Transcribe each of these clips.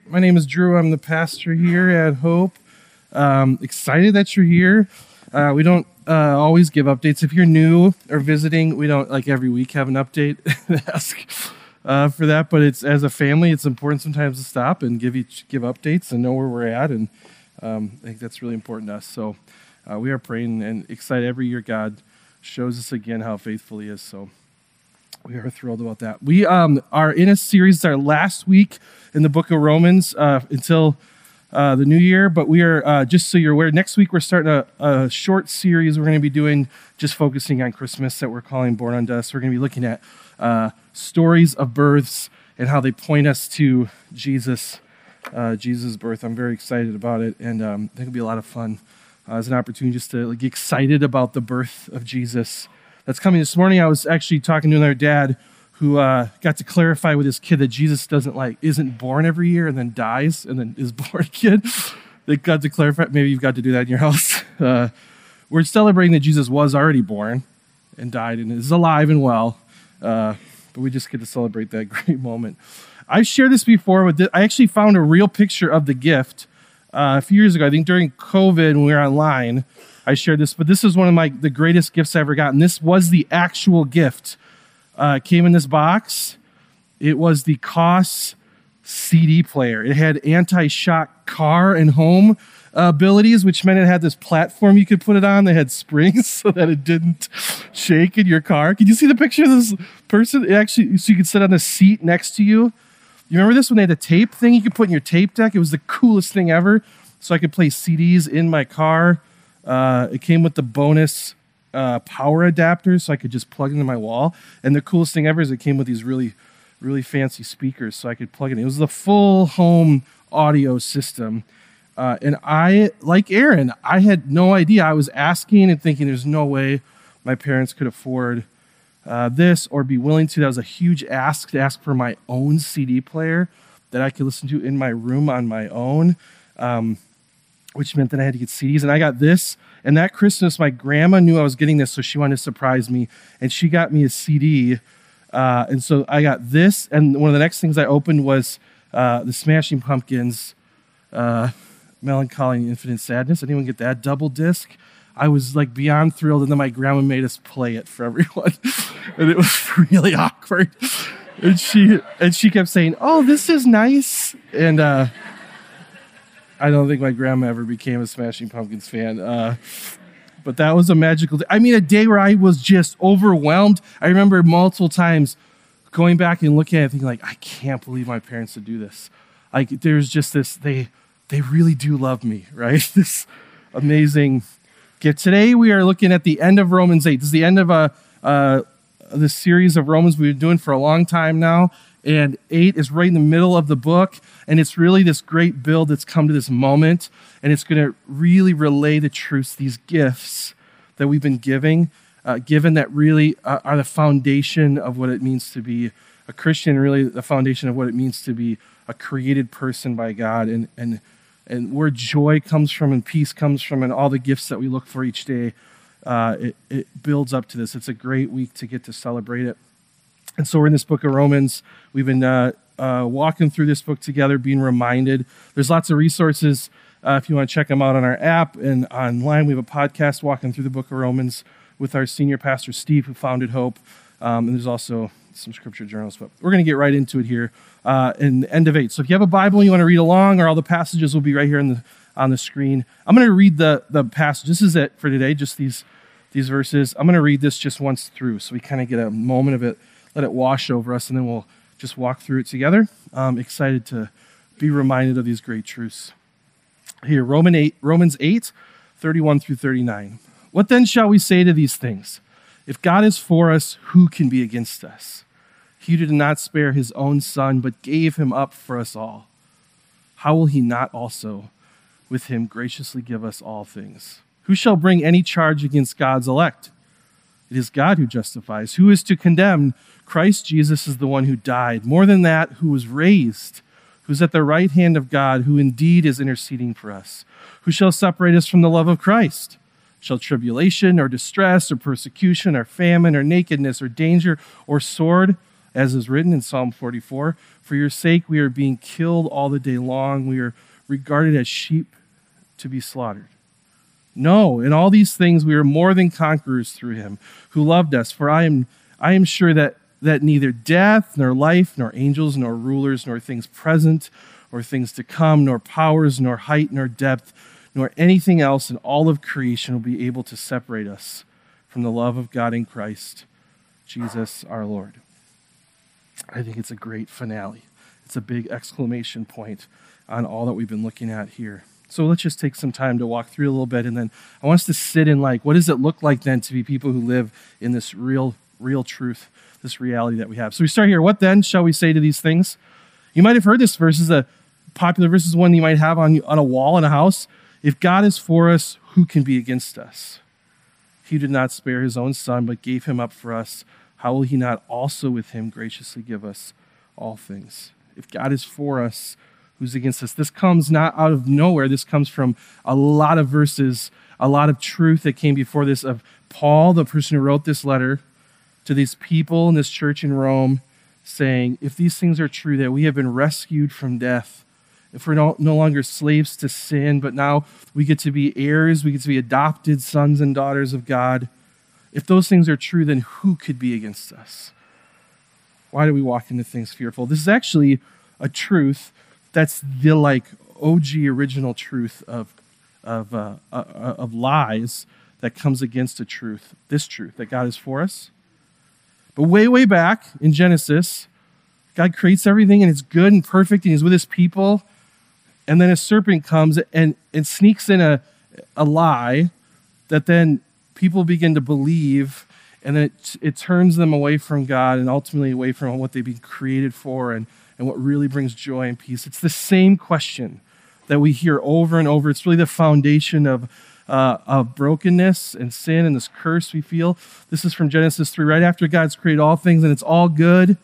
My name is Drew. I'm the pastor here at Hope. Excited that you're here. We don't always give updates. If you're new or visiting, we don't like every week have an update and ask for that. But it's as a family, it's important sometimes to stop and give updates and know where we're at. And I think that's really important to us. So we are praying and excited every year. God shows us again how faithful He is. So we are thrilled about that. We are in a series, our last week in the book of Romans until the new year. But we are, just so you're aware, next week we're starting a short series we're going to be doing just focusing on Christmas that we're calling Born Unto Us. We're going to be looking at stories of births and how they point us to Jesus' birth. I'm very excited about it, and I think it'll be a lot of fun as an opportunity just to get excited about the birth of Jesus that's coming. This morning I was actually talking to another dad who got to clarify with his kid that Jesus isn't born every year and then dies and then is born again. They got to clarify. Maybe you've got to do that in your house. We're celebrating that Jesus was already born and died and is alive and well, but we just get to celebrate that great moment. I've shared this before. I actually found a real picture of the gift a few years ago. I think during COVID when we were online, I shared this, but this is one of the greatest gifts I ever got, and this was the actual gift. It came in this box. It was the Koss CD player. It had anti-shock car and home abilities, which meant it had this platform you could put it on that had springs so that it didn't shake in your car. Can you see the picture of this person? So you could sit on the seat next to you. You remember this when they had the tape thing you could put in your tape deck? It was the coolest thing ever. So I could play CDs in my car. It came with the bonus power adapter, so I could just plug it into my wall. And the coolest thing ever is it came with these really, really fancy speakers, so I could plug it in. It was the full home audio system. And I, like Aaron, I had no idea. I was asking and thinking there's no way my parents could afford this or be willing to. That was a huge ask to ask for my own CD player that I could listen to in my room on my own. Which meant that I had to get CDs. And I got this. And that Christmas, my grandma knew I was getting this, so she wanted to surprise me. And she got me a CD. And so I got this. And one of the next things I opened was the Smashing Pumpkins, Melancholy and Infinite Sadness. Anyone get that double disc? I was beyond thrilled. And then my grandma made us play it for everyone. And it was really awkward. And she kept saying, "Oh, this is nice." And I don't think my grandma ever became a Smashing Pumpkins fan, but that was a magical day. I mean, a day where I was just overwhelmed. I remember multiple times going back and looking at it thinking, I can't believe my parents would do this. There's just this, they really do love me, right? This amazing gift. Today, we are looking at the end of Romans 8. This is the end of this series of Romans we've been doing for a long time now. And 8 is right in the middle of the book, and it's really this great build that's come to this moment, and it's going to really relay the truths, these gifts that we've been given that really are the foundation of what it means to be a Christian, really the foundation of what it means to be a created person by God, and where joy comes from and peace comes from and all the gifts that we look for each day. It builds up to this. It's a great week to get to celebrate it. And so we're in this book of Romans. We've been walking through this book together, being reminded. There's lots of resources if you want to check them out on our app and online. We have a podcast walking through the book of Romans with our senior pastor, Steve, who founded Hope. And there's also some scripture journals. But we're going to get right into it here in the end of 8. So if you have a Bible and you want to read along, or all the passages will be right here on the screen. I'm going to read the passage. This is it for today, just these verses. I'm going to read this just once through so we kind of get a moment of it. Let it wash over us, and then we'll just walk through it together. I'm excited to be reminded of these great truths. Here, Romans 8, 31 through 39. What then shall we say to these things? If God is for us, who can be against us? He who did not spare his own son, but gave him up for us all, how will he not also with him graciously give us all things? Who shall bring any charge against God's elect? It is God who justifies. Who is to condemn? Christ Jesus is the one who died. More than that, who was raised, who's at the right hand of God, who indeed is interceding for us. Who shall separate us from the love of Christ? Shall tribulation or distress or persecution or famine or nakedness or danger or sword? as is written in Psalm 44, for your sake we are being killed all the day long. We are regarded as sheep to be slaughtered. No, in all these things we are more than conquerors through him who loved us. For I am sure that neither death, nor life, nor angels, nor rulers, nor things present, or things to come, nor powers, nor height, nor depth, nor anything else in all of creation will be able to separate us from the love of God in Christ, Jesus our Lord. I think it's a great finale. It's a big exclamation point on all that we've been looking at here. So let's just take some time to walk through a little bit, and then I want us to sit in what does it look like then to be people who live in this real truth, this reality that we have. So we start here. What then shall we say to these things? You might have heard this verse. Is a popular verse, is one you might have on a wall in a house. If God is for us, who can be against us? He did not spare his own son, but gave him up for us. How will he not also with him graciously give us all things? If God is for us, who's against us? This comes not out of nowhere. This comes from a lot of verses, a lot of truth that came before this of Paul, the person who wrote this letter, to these people in this church in Rome, saying, if these things are true, that we have been rescued from death, if we're no longer slaves to sin, but now we get to be heirs, we get to be adopted sons and daughters of God. If those things are true, then who could be against us? Why do we walk into things fearful? This is actually a truth that's the OG original truth of lies that comes against a truth, this truth, that God is for us. But way back in Genesis, God creates everything and it's good and perfect and he's with his people. And then a serpent comes and sneaks in a lie that then people begin to believe, and then it turns them away from God and ultimately away from what they've been created for and what really brings joy and peace. It's the same question that we hear over and over. It's really the foundation of brokenness and sin and this curse we feel. This is from Genesis 3, right after God's created all things and it's all good.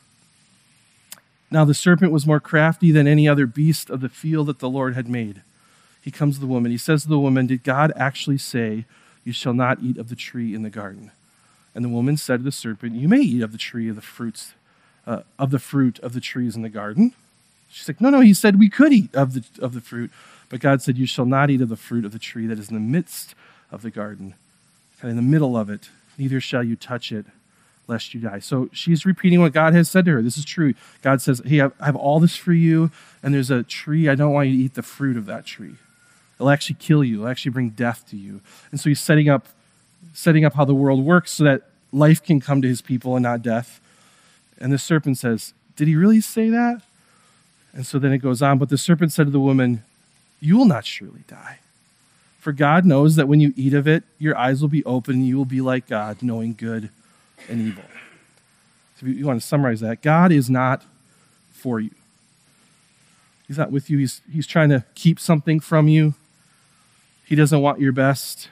Now the serpent was more crafty than any other beast of the field that the Lord had made. He comes to the woman. He says to the woman, did God actually say, you shall not eat of the tree in the garden? And the woman said to the serpent, you may eat of the tree of the fruits, of the fruit of the trees in the garden. She's like, no, he said we could eat of the fruit. But God said, you shall not eat of the fruit of the tree that is in the midst of the garden, kind of in the middle of it. Neither shall you touch it, lest you die. So she's repeating what God has said to her. This is true. God says, hey, I have all this for you, and there's a tree. I don't want you to eat the fruit of that tree. It'll actually kill you. It'll actually bring death to you. And so he's setting up how the world works so that life can come to his people and not death. And the serpent says, did he really say that? And so then it goes on. But the serpent said to the woman, you will not surely die. For God knows that when you eat of it, your eyes will be open and you will be like God, knowing good and evil. So if you want to summarize that, God is not for you. He's not with you. He's trying to keep something from you. He doesn't want your best.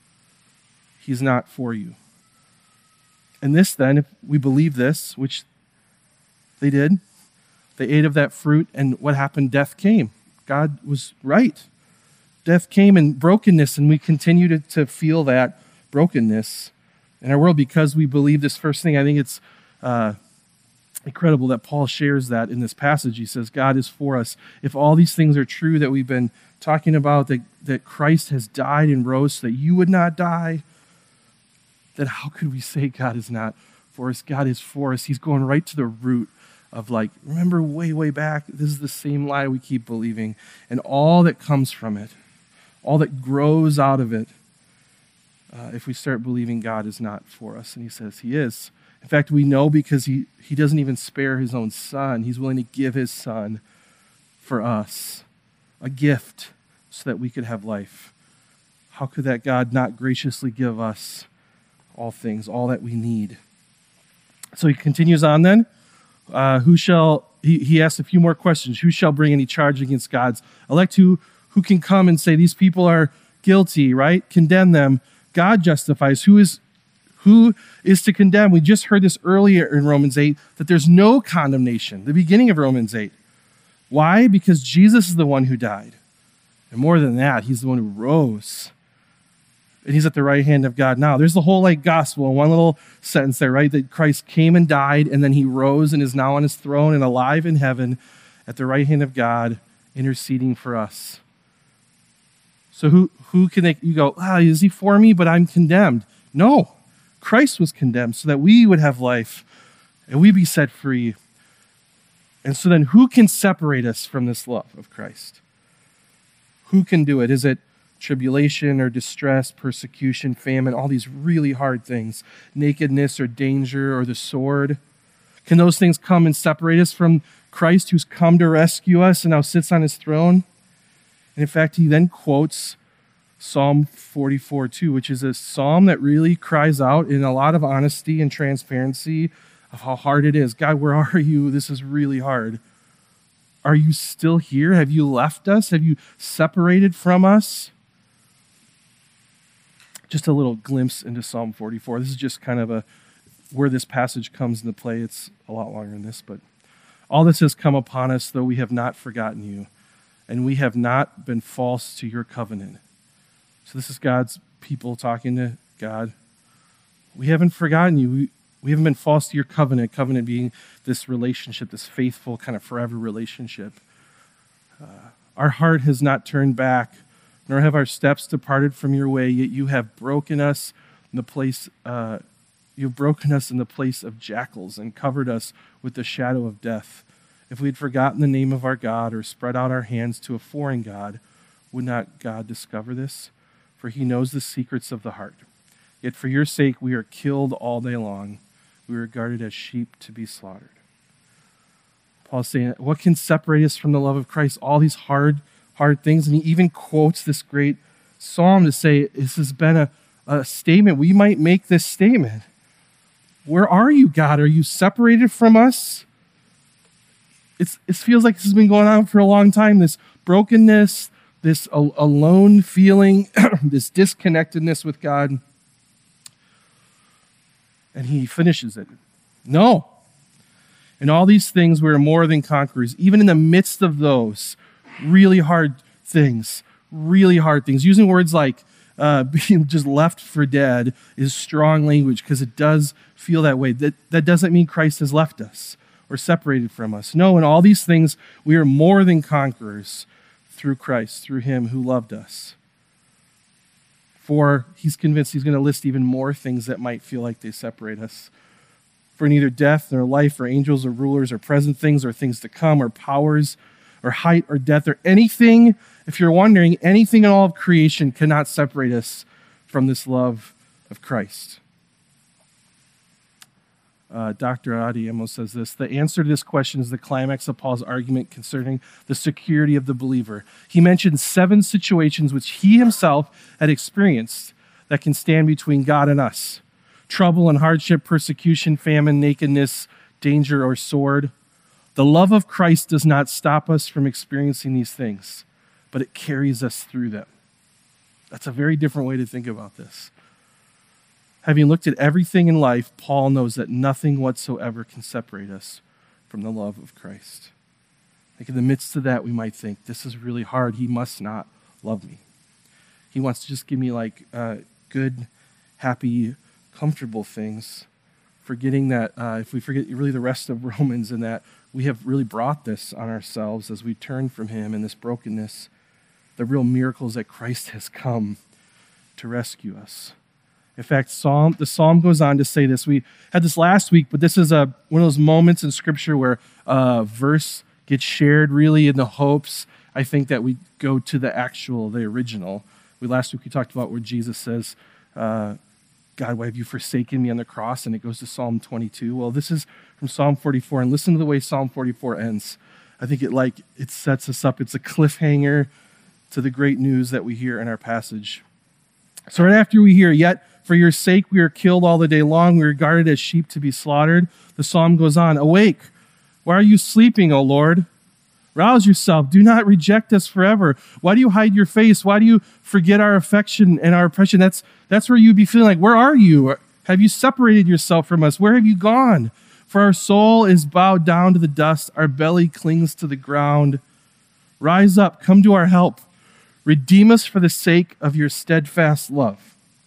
He's not for you. And this then, if we believe this, which they did, they ate of that fruit, and what happened? Death came. God was right. Death came in brokenness, and we continue to feel that brokenness in our world because we believe this first thing. I think it's incredible that Paul shares that in this passage. He says, God is for us. If all these things are true that we've been talking about, that Christ has died and rose so that you would not die, then how could we say God is not for us? God is for us. He's going right to the root of remember way back, this is the same lie we keep believing, and all that comes from it, all that grows out of it, if we start believing God is not for us. And he says he is. In fact, we know because he doesn't even spare his own son. He's willing to give his son for us, a gift so that we could have life. How could that God not graciously give us all things, all that we need? So he continues on then. He asks a few more questions. Who shall bring any charge against God's elect? Who can come and say these people are guilty, right? Condemn them. God justifies. Who is to condemn? We just heard this earlier in Romans 8, that there's no condemnation, the beginning of Romans 8. Why? Because Jesus is the one who died. And more than that, he's the one who rose. And he's at the right hand of God now. There's the whole gospel in one little sentence there, right? That Christ came and died, and then he rose and is now on his throne and alive in heaven at the right hand of God, interceding for us. So who can you go, is he for me, but I'm condemned? No, Christ was condemned so that we would have life and we be set free. And so then who can separate us from this love of Christ? Who can do it? Is it tribulation or distress, persecution, famine, all these really hard things, nakedness or danger or the sword? Can those things come and separate us from Christ who's come to rescue us and now sits on his throne? And in fact, he then quotes Psalm 44:2, which is a psalm that really cries out in a lot of honesty and transparency of how hard it is. God, where are you? This is really hard. Are you still here? Have you left us? Have you separated from us? Just a little glimpse into Psalm 44. This is just kind of where this passage comes into play. It's a lot longer than this, but all this has come upon us, though we have not forgotten you, and we have not been false to your covenant. So this is God's people talking to God. We haven't forgotten you. We haven't been false to your covenant being this relationship, this faithful kind of forever relationship. Our heart has not turned back, nor have our steps departed from your way, yet you have broken us in the place you've broken us in the place of jackals and covered us with the shadow of death. If we had forgotten the name of our God or spread out our hands to a foreign God, would not God discover this? For he knows the secrets of the heart. Yet for your sake we are killed all day long. We are regarded as sheep to be slaughtered. Paul's saying, what can separate us from the love of Christ? All these hard things. And he even quotes this great psalm to say, this has been a statement. We might make this statement. Where are you, God? Are you separated from us? It feels like this has been going on for a long time. This brokenness, this alone feeling, this disconnectedness with God. And he finishes it. No. In all these things, we are more than conquerors. Even in the midst of those really hard things, using words like being just left for dead is strong language because it does feel that way. That doesn't mean Christ has left us or separated from us. No, in all these things, we are more than conquerors through Christ, through him who loved us. For he's convinced he's going to list even more things that might feel like they separate us. For neither death nor life or angels or rulers or present things or things to come or powers or height or depth or anything, if you're wondering, anything in all of creation cannot separate us from this love of Christ. Dr. Adiemo says this: the answer to this question is the climax of Paul's argument concerning the security of the believer. He mentioned 7 situations which he himself had experienced that can stand between God and us. Trouble and hardship, persecution, famine, nakedness, danger, or sword. The love of Christ does not stop us from experiencing these things, but it carries us through them. That's a very different way to think about this. Having looked at everything in life, Paul knows that nothing whatsoever can separate us from the love of Christ. Like in the midst of that, we might think, this is really hard. He must not love me. He wants to just give me good, happy, comfortable things, forgetting that if we forget really the rest of Romans and that we have really brought this on ourselves as we turn from him in this brokenness, the real miracles that Christ has come to rescue us. In fact, the psalm goes on to say this. We had this last week, but this is one of those moments in Scripture where a verse gets shared really in the hopes, I think, that we go to the original. Last week we talked about where Jesus says, God, why have you forsaken me on the cross? And it goes to Psalm 22. Well, this is from Psalm 44, and listen to the way Psalm 44 ends. I think it sets us up. It's a cliffhanger to the great news that we hear in our passage. So right after we hear, yet for your sake we are killed all the day long, we are regarded as sheep to be slaughtered, the psalm goes on, awake, why are you sleeping, O Lord? Rouse yourself, do not reject us forever. Why do you hide your face? Why do you forget our affection and our oppression? That's where you'd be feeling like, where are you? Have you separated yourself from us? Where have you gone? For our soul is bowed down to the dust, our belly clings to the ground. Rise up, come to our help. Redeem us for the sake of your steadfast love.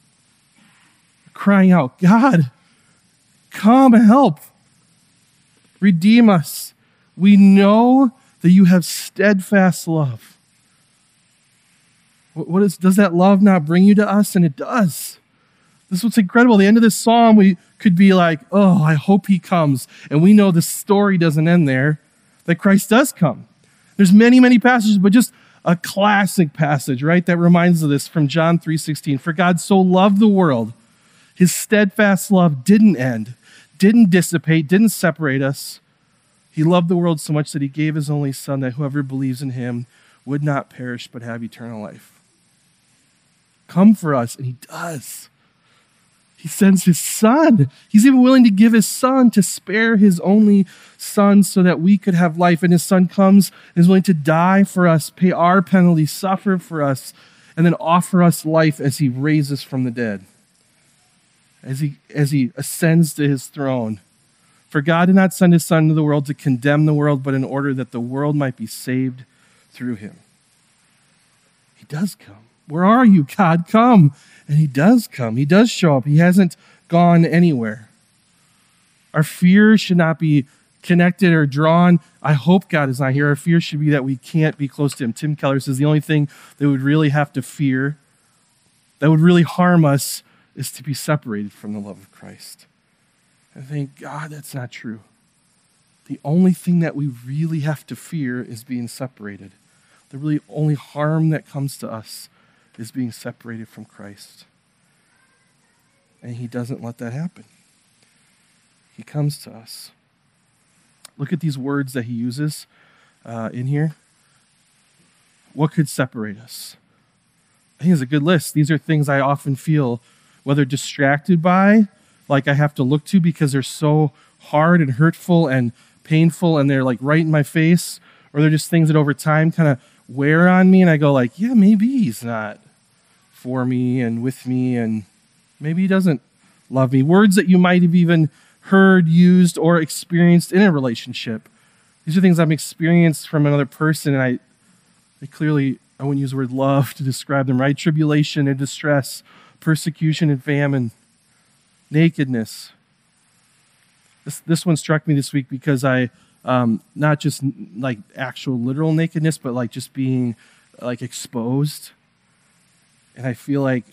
crying out, God, come help. Redeem us. We know that you have steadfast love. Does that love not bring you to us? And it does. This is what's incredible. At the end of this psalm, we could be like, oh, I hope he comes. And we know the story doesn't end there, that Christ does come. There's many, many passages, but just a classic passage, right, that reminds us of this from John 3:16. For God so loved the world, his steadfast love didn't end, didn't dissipate, didn't separate us. He loved the world so much that he gave his only son, that whoever believes in him would not perish but have eternal life. Come for us, and he does. He sends his son. He's even willing to give his son, to spare his only son so that we could have life. And his son comes and is willing to die for us, pay our penalty, suffer for us, and then offer us life as he raises from the dead, as he ascends to his throne. For God did not send his son into the world to condemn the world, but in order that the world might be saved through him. He does come. Where are you, God? Come. And he does come. He does show up. He hasn't gone anywhere. Our fear should not be connected or drawn. I hope God is not here. Our fear should be that we can't be close to him. Tim Keller says the only thing that we would really have to fear, that would really harm us, is to be separated from the love of Christ. And thank God that's not true. The only thing that we really have to fear is being separated. The really only harm that comes to us is being separated from Christ. And he doesn't let that happen. He comes to us. Look at these words that he uses in here. What could separate us? I think it's a good list. These are things I often feel, whether distracted by, like I have to look to because they're so hard and hurtful and painful and they're like right in my face, or they're just things that over time kind of wear on me and I go like, yeah, maybe he's not for me and with me, and maybe he doesn't love me. Words that you might have even heard, used, or experienced in a relationship. These are things I've experienced from another person, and I wouldn't use the word love to describe them, right? Tribulation and distress, persecution and famine, nakedness. This one struck me this week because I, not just like actual literal nakedness, but like just being like exposed. And I feel like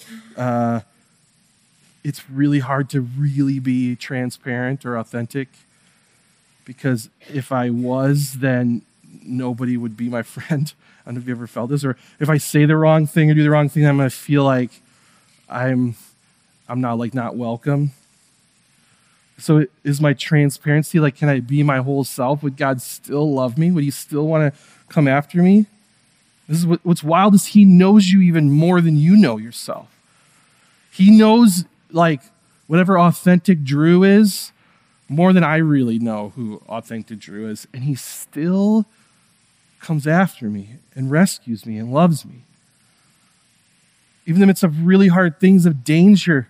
it's really hard to really be transparent or authentic, because if I was, then nobody would be my friend. I don't know if you ever felt this, or if I say the wrong thing or do the wrong thing, I'm going to feel like I'm not welcome. So is my transparency, like, can I be my whole self? Would God still love me? Would he still want to come after me? This is what's wild is he knows you even more than you know yourself. He knows, like, whatever authentic Drew is more than I really know who authentic Drew is. And he still comes after me and rescues me and loves me. Even in the midst of really hard things, of danger.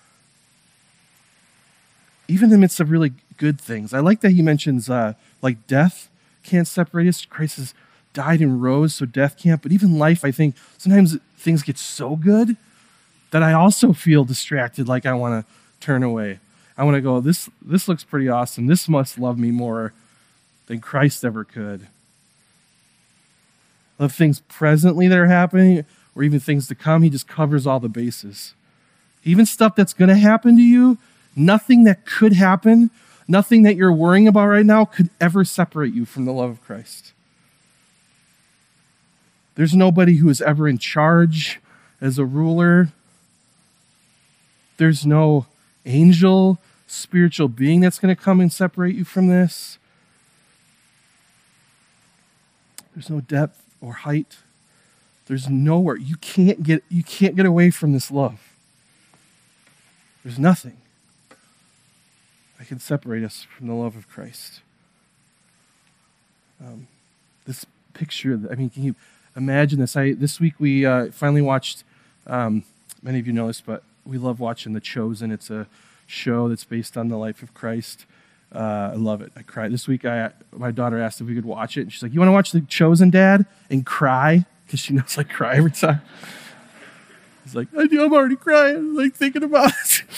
Even in the midst of really good things. I like that he mentions, like, death can't separate us. Christ has died and rose, so death can't. But even life, I think, sometimes things get so good that I also feel distracted, like I want to turn away. I want to go, this looks pretty awesome. This must love me more than Christ ever could. I love things presently that are happening, or even things to come. He just covers all the bases. Even stuff that's going to happen to you, nothing that could happen, nothing that you're worrying about right now could ever separate you from the love of Christ. There's nobody who is ever in charge as a ruler. There's no angel, spiritual being that's going to come and separate you from this. There's no depth or height. There's nowhere. You can't get away from this love. There's nothing that can separate us from the love of Christ. This picture, I mean, can you imagine this? This week we finally watched, many of you know this, but we love watching The Chosen. It's a show that's based on the life of Christ. I love it. I cried. This week my daughter asked if we could watch it, and she's like, you want to watch The Chosen, Dad? And cry? Because she knows I cry every time. He's like, I'm already crying, like thinking about it.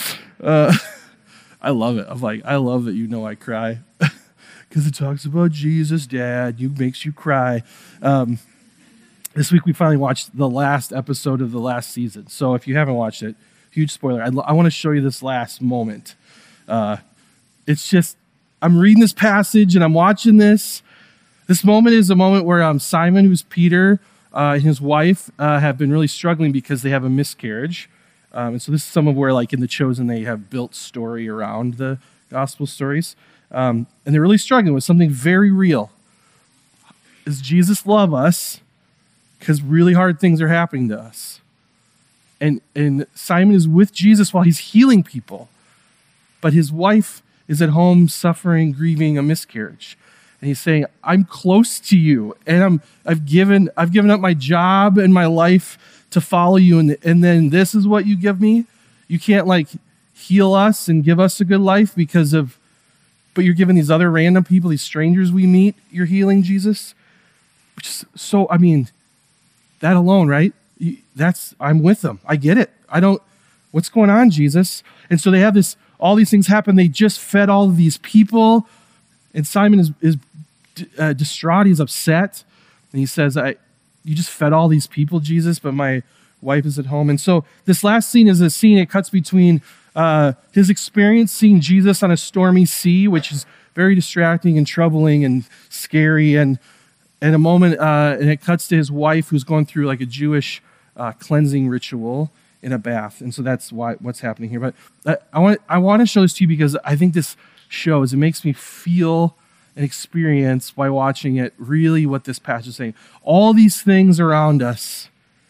I love it. I love that I cry because it talks about Jesus, Dad. Makes you cry. This week we finally watched the last episode of the last season. So if you haven't watched it, huge spoiler. I want to show you this last moment. It's just, I'm reading this passage and I'm watching this. This moment is a moment where Simon, who's Peter, and his wife have been really struggling because they have a miscarriage. And so this is some of where, like in The Chosen, they have built story around the gospel stories. And they're really struggling with something very real. Does Jesus love us? Because really hard things are happening to us. And Simon is with Jesus while he's healing people. But his wife is at home suffering, grieving a miscarriage. And he's saying, I'm close to you. And I've given up my job and my life to follow you. And then this is what you give me? You can't heal us and give us a good life but you're giving these other random people, these strangers we meet, you're healing, Jesus? Which is so, that alone, right? I'm with them. I get it. What's going on, Jesus? And so they have all these things happen. They just fed all of these people. And Simon is distraught. He's upset. And he says, you just fed all these people, Jesus, but my wife is at home. And so this last scene is a scene, it cuts between his experience seeing Jesus on a stormy sea, which is very distracting and troubling and scary, and a moment, and it cuts to his wife who's going through a Jewish cleansing ritual in a bath. And so that's what's happening here. But I want to show this to you because I think this shows, it makes me feel and experience by watching it really what this passage is saying. All these things around us,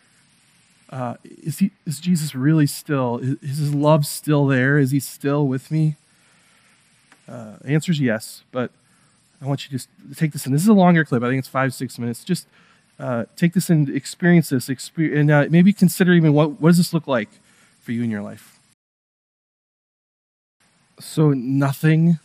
is Jesus really still, is his love still there? Is he still with me? The answer is yes, but I want you to just take this in. This is a longer clip. I think it's 5-6 minutes. Just take this and experience this, and maybe consider even what does this look like for you in your life. So nothing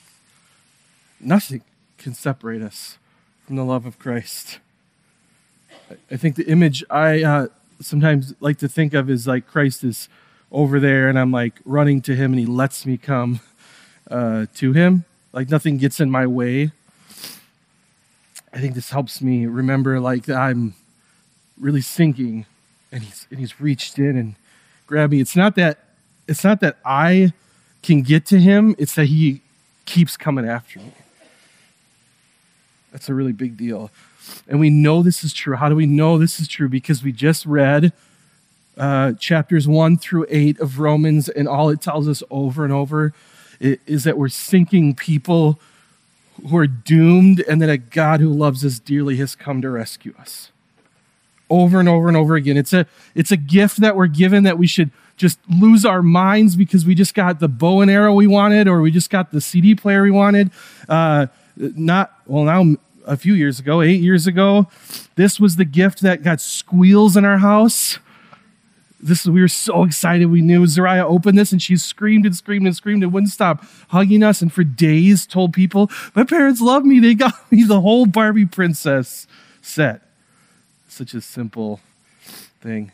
can separate us from the love of Christ. I think the image I sometimes like to think of is Christ is over there and I'm running to him and he lets me come to him. Nothing gets in my way. I think this helps me remember that I'm really sinking and he's reached in and grabbed me. It's not that I can get to him, it's that he keeps coming after me. That's a really big deal. And we know this is true. How do we know this is true? Because we just read chapters 1-8 of Romans, and all it tells us over and over is that we're sinking people who are doomed, and that a God who loves us dearly has come to rescue us. Over and over and over again. It's a gift that we're given that we should just lose our minds because we just got the bow and arrow we wanted, or we just got the CD player we wanted. Now a few years ago, 8 years ago, this was the gift that got squeals in our house. We were so excited. We knew Zariah opened this and she screamed and screamed and screamed and wouldn't stop hugging us, and for days told people, my parents love me. They got me the whole Barbie princess set. Such a simple thing.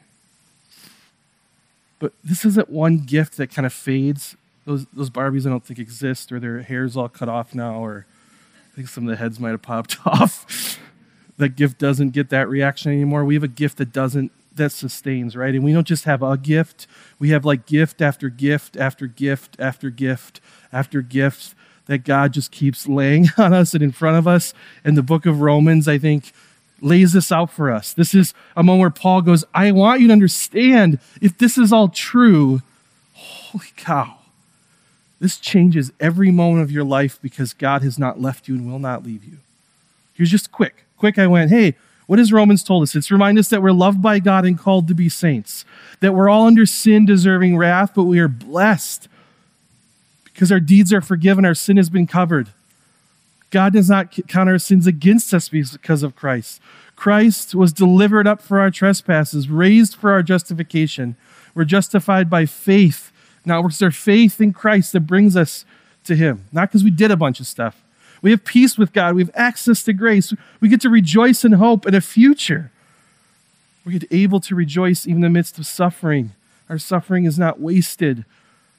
But this isn't one gift that kind of fades. Those Barbies I don't think exist, or their hair's all cut off now, or I think some of the heads might have popped off. That gift doesn't get that reaction anymore. We have a gift that sustains, right? And we don't just have a gift. We have gift after gift after gift after gift after gift that God just keeps laying on us and in front of us. And the book of Romans, I think, lays this out for us. This is a moment where Paul goes, I want you to understand, if this is all true, holy cow, this changes every moment of your life because God has not left you and will not leave you. Here's just quick I went, hey, what has Romans told us? It's remind us that we're loved by God and called to be saints, that we're all under sin deserving wrath, but we are blessed because our deeds are forgiven, our sin has been covered. God does not count our sins against us because of Christ. Christ was delivered up for our trespasses, raised for our justification. We're justified by faith. Now it's our faith in Christ that brings us to him, not because we did a bunch of stuff. We have peace with God. We have access to grace. We get to rejoice in hope and a future. We get able to rejoice even in the midst of suffering. Our suffering is not wasted.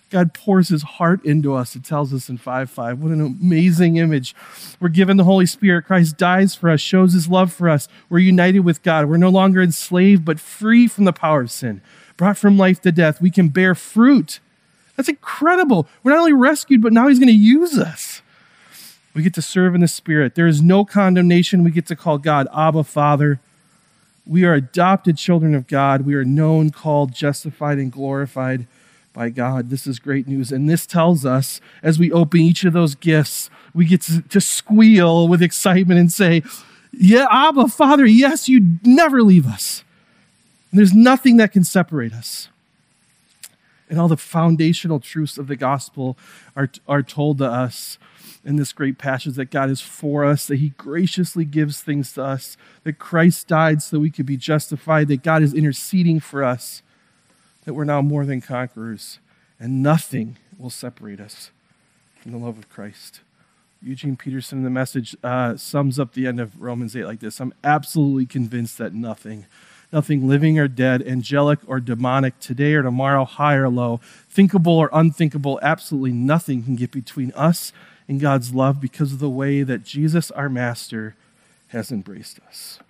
God pours his heart into us, it tells us in 5:5. What an amazing image. We're given the Holy Spirit. Christ dies for us, shows his love for us. We're united with God. We're no longer enslaved, but free from the power of sin. Brought from life to death. We can bear fruit. That's incredible. We're not only rescued, but now he's going to use us. We get to serve in the Spirit. There is no condemnation. We get to call God Abba, Father. We are adopted children of God. We are known, called, justified, and glorified by God. This is great news. And this tells us, as we open each of those gifts, we get to squeal with excitement and say, yeah, Abba, Father, yes, you never leave us. And there's nothing that can separate us. And all the foundational truths of the gospel are told to us in this great passage, that God is for us, that he graciously gives things to us, that Christ died so that we could be justified, that God is interceding for us, that we're now more than conquerors, and nothing will separate us from the love of Christ. Eugene Peterson in the Message sums up the end of Romans 8 like this: I'm absolutely convinced that nothing living or dead, angelic or demonic, today or tomorrow, high or low, thinkable or unthinkable, absolutely nothing can get between us and God's love because of the way that Jesus, our Master, has embraced us.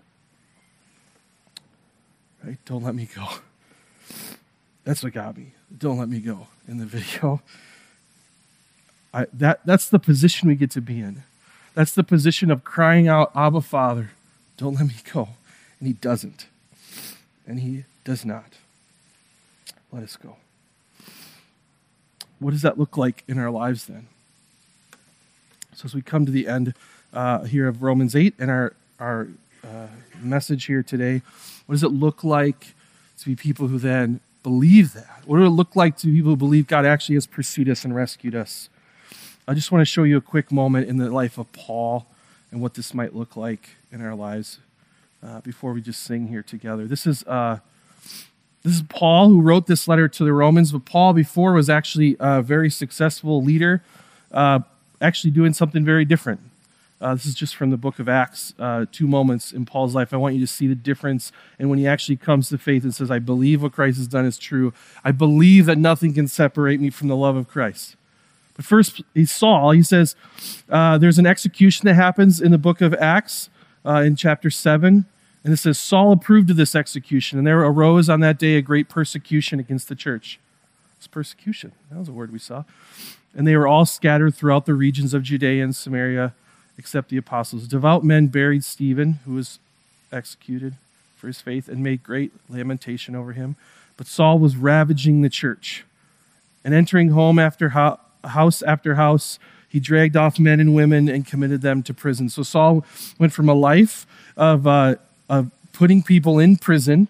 Right? Don't let me go. That's what got me. Don't let me go in the video. That's the position we get to be in. That's the position of crying out, Abba, Father, don't let me go. And he doesn't. And he does not. Let us go. What does that look like in our lives then? So as we come to the end here of Romans 8 and our message here today, what does it look like to be people who then believe that? What do it look like to people who believe God actually has pursued us and rescued us? I just want to show you a quick moment in the life of Paul and what this might look like in our lives before we just sing here together. This is Paul who wrote this letter to the Romans, but Paul before was actually a very successful leader, actually doing something very different. This is just from the book of Acts, 2 moments in Paul's life. I want you to see the difference. And when he actually comes to faith and says, I believe what Christ has done is true. I believe that nothing can separate me from the love of Christ. But first, Saul, he says, there's an execution that happens in the book of Acts in chapter 7. And it says, Saul approved of this execution, and there arose on that day a great persecution against the church. It's persecution. That was a word we saw. And they were all scattered throughout the regions of Judea and Samaria, except the apostles. Devout men buried Stephen, who was executed for his faith, and made great lamentation over him. But Saul was ravaging the church. And entering home after house after house, he dragged off men and women and committed them to prison. So Saul went from a life of putting people in prison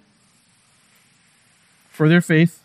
for their faith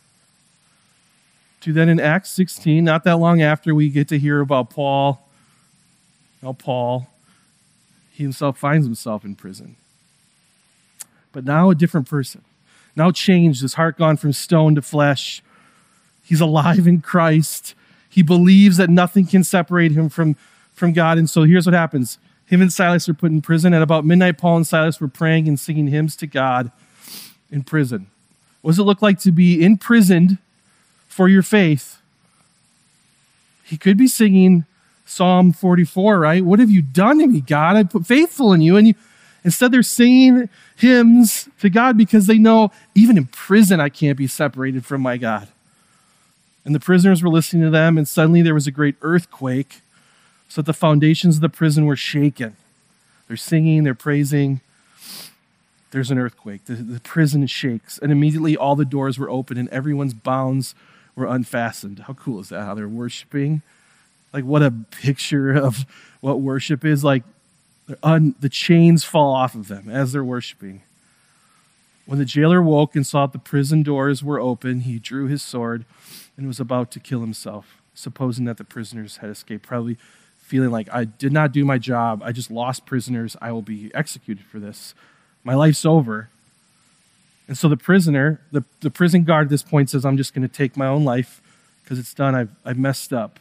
to then in Acts 16, not that long after, we get to hear about Paul. Now Paul, he himself finds himself in prison. But now a different person. Now changed, his heart gone from stone to flesh. He's alive in Christ. He believes that nothing can separate him from God. And so here's what happens. Him and Silas are put in prison. At about midnight, Paul and Silas were praying and singing hymns to God in prison. What does it look like to be imprisoned for your faith? He could be singing Psalm 44, right? What have you done to me, God? I put faithful in you. And instead they're singing hymns to God because they know even in prison I can't be separated from my God. And the prisoners were listening to them, and suddenly there was a great earthquake, so that the foundations of the prison were shaken. They're singing, they're praising. There's an earthquake. The prison shakes, and immediately all the doors were open, and everyone's bounds were unfastened. How cool is that, how they're worshiping? Like, what a picture of what worship is. Like, the chains fall off of them as they're worshiping. When the jailer woke and saw that the prison doors were open, he drew his sword and was about to kill himself, supposing that the prisoners had escaped, probably feeling like, I did not do my job. I just lost prisoners. I will be executed for this. My life's over. And so the prisoner, the prison guard at this point says, I'm just going to take my own life because it's done. I've messed up.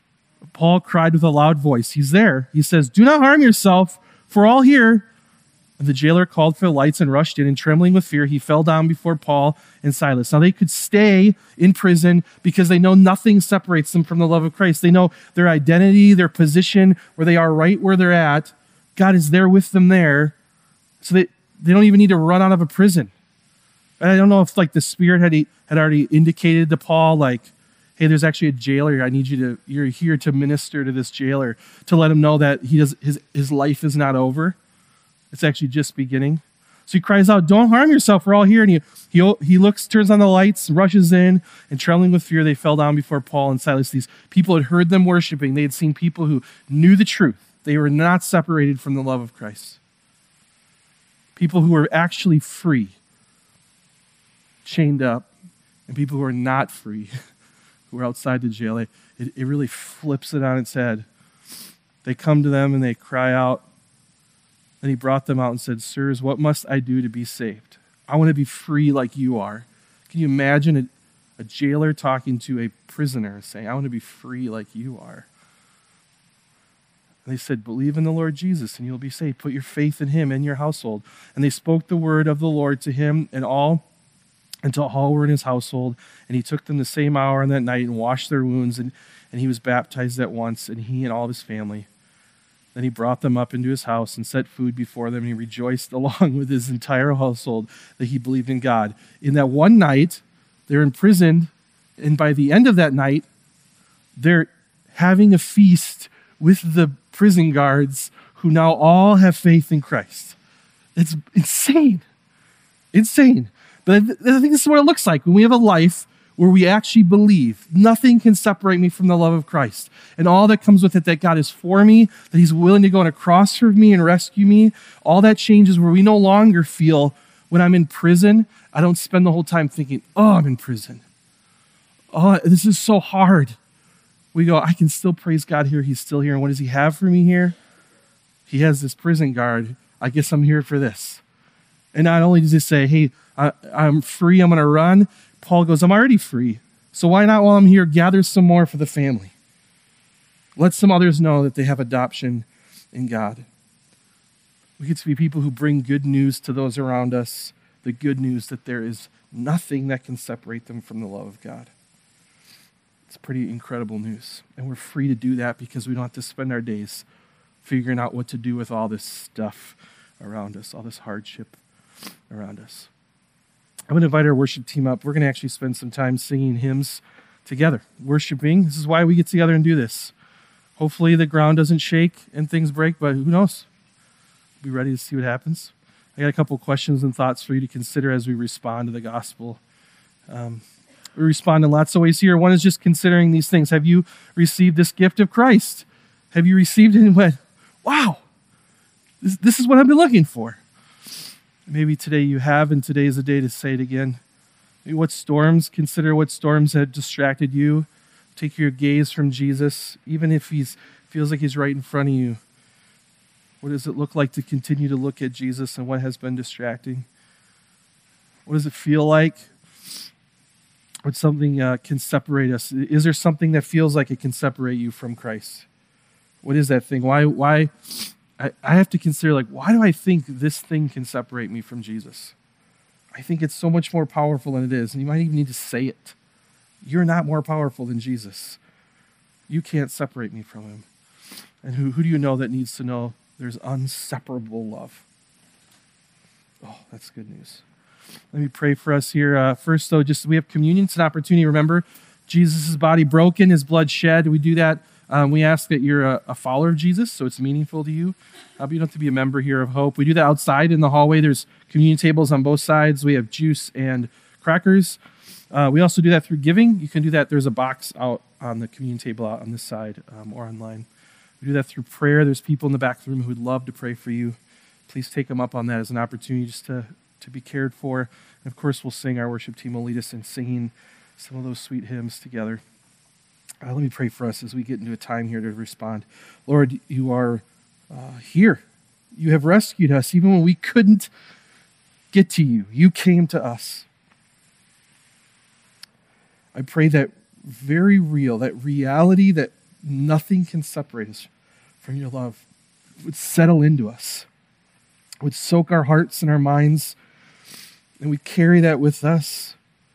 Paul cried with a loud voice. He's there. He says, do not harm yourself, for all here And the jailer called for the lights and rushed in, and trembling with fear, he fell down before Paul and Silas. Now they could stay in prison because they know nothing separates them from the love of Christ. They know their identity, their position, where they are right where they're at. God is there with them there. So they don't even need to run out of a prison. And I don't know if like the Spirit had already indicated to Paul, like, hey, there's actually a jailer. I need you're here to minister to this jailer, to let him know that his life is not over. It's actually just beginning. So he cries out, don't harm yourself. We're all here. And he looks, turns on the lights, rushes in, and trembling with fear, they fell down before Paul and Silas. These people had heard them worshiping. They had seen people who knew the truth. They were not separated from the love of Christ. People who were actually free, chained up, and people who are not free, who are outside the jail. It really flips it on its head. They come to them and they cry out. Then he brought them out and said, sirs, what must I do to be saved? I want to be free like you are. Can you imagine a jailer talking to a prisoner saying, I want to be free like you are? And they said, believe in the Lord Jesus and you'll be saved. Put your faith in him and your household. And they spoke the word of the Lord to him until all were in his household. And he took them the same hour on that night and washed their wounds. And he was baptized at once, and he and all of his family. Then he brought them up into his house and set food before them, and he rejoiced along with his entire household that he believed in God. In that one night, they're imprisoned, and by the end of that night, they're having a feast with the prison guards who now all have faith in Christ. It's insane. Insane. But I think this is what it looks like when we have a life where we actually believe nothing can separate me from the love of Christ. And all that comes with it, that God is for me, that he's willing to go on a cross for me and rescue me. All that changes where we no longer feel when I'm in prison, I don't spend the whole time thinking, oh, I'm in prison. Oh, this is so hard. We go, I can still praise God here. He's still here. And what does he have for me here? He has this prison guard. I guess I'm here for this. And not only does he say, hey, I'm free, I'm going to run. Paul goes, I'm already free. So why not, while I'm here, gather some more for the family? Let some others know that they have adoption in God. We get to be people who bring good news to those around us, the good news that there is nothing that can separate them from the love of God. It's pretty incredible news. And we're free to do that because we don't have to spend our days figuring out what to do with all this stuff around us, all this hardship around us. I'm going to invite our worship team up. We're going to actually spend some time singing hymns together, worshiping. This is why we get together and do this. Hopefully the ground doesn't shake and things break, but who knows? Be ready to see what happens. I got a couple questions and thoughts for you to consider as we respond to the gospel. We respond in lots of ways here. One is just considering these things. Have you received this gift of Christ? Have you received it and went, wow, this is what I've been looking for? Maybe today you have, and today is the day to say it again. Maybe consider what storms have distracted you. Take your gaze from Jesus, even if he feels like he's right in front of you. What does it look like to continue to look at Jesus and what has been distracting? What does it feel like? What something can separate us? Is there something that feels like it can separate you from Christ? What is that thing? Why? I have to consider, why do I think this thing can separate me from Jesus? I think it's so much more powerful than it is. And you might even need to say it. You're not more powerful than Jesus. You can't separate me from him. And who do you know that needs to know there's inseparable love? Oh, that's good news. Let me pray for us here. First, though, we have communion. It's an opportunity. Remember, Jesus' body broken, his blood shed. We do that. We ask that you're a follower of Jesus, so it's meaningful to you. But you don't have to be a member here of Hope. We do that outside in the hallway. There's communion tables on both sides. We have juice and crackers. We also do that through giving. You can do that. There's a box out on the communion table out on this side or online. We do that through prayer. There's people in the back of the room who would love to pray for you. Please take them up on that as an opportunity just to be cared for. And of course, we'll sing. Our worship team will lead us in singing some of those sweet hymns together. Let me pray for us as we get into a time here to respond. Lord, you are here. You have rescued us. Even when we couldn't get to you, you came to us. I pray that very real, that reality that nothing can separate us from your love would settle into us. would soak our hearts and our minds, and we carry that with us.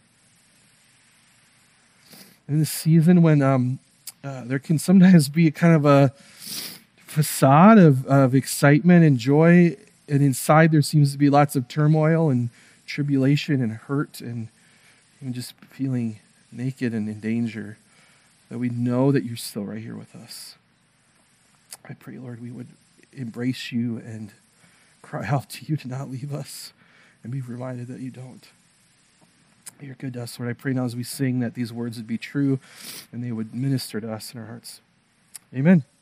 In this season when there can sometimes be kind of a facade of excitement and joy, and inside there seems to be lots of turmoil and tribulation and hurt and even just feeling naked and in danger, that we know that you're still right here with us. I pray, Lord, we would embrace you and cry out to you to not leave us and be reminded that you don't. You're good to us, Lord. I pray now as we sing that these words would be true and they would minister to us in our hearts. Amen.